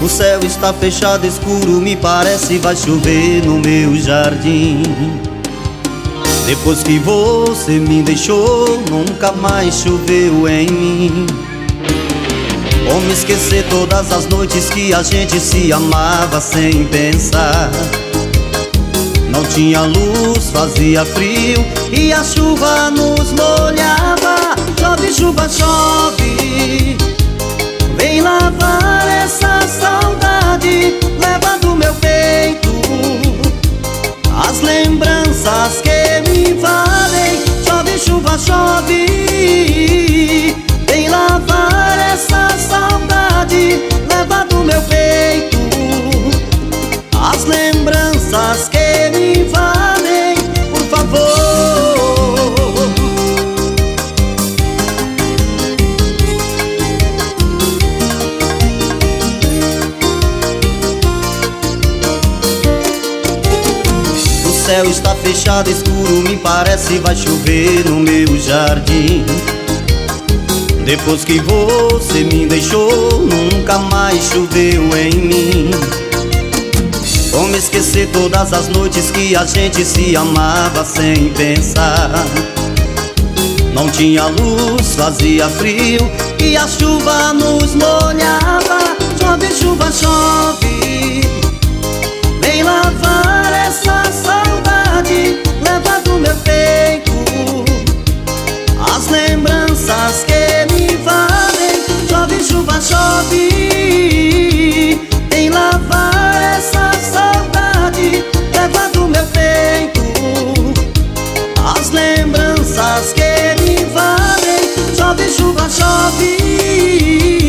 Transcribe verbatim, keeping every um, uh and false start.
O céu está fechado, escuro, me parece vai chover no meu jardim. Depois que você me deixou, nunca mais choveu em mim. Como esquecer todas as noites que a gente se amava sem pensar. Não tinha luz, fazia frio e a chuva nos molhava. Chove, chuva, chove, vem lavar essa saudade. Leva do meu peito as lembranças que me invadem. Chove, chuva, chove, vem lavar essa saudade. Leva do meu peito as lembranças que me invadem, por favor. O céu está fechado, escuro, me parece vai chover no meu jardim. Depois que você me deixou, nunca mais choveu em mim. Como esquecer todas as noites que a gente se amava sem pensar. Não tinha luz, fazia frio e a chuva nos molhava. Chove, chuva, chove, vem lavar essa saudade. Leva do meu peito as lembranças que me invadem. Chove, chuva, chove, vem lavar essa saudade. Leva do meu peito as lembranças que me invadem. Chove, chuva, chove.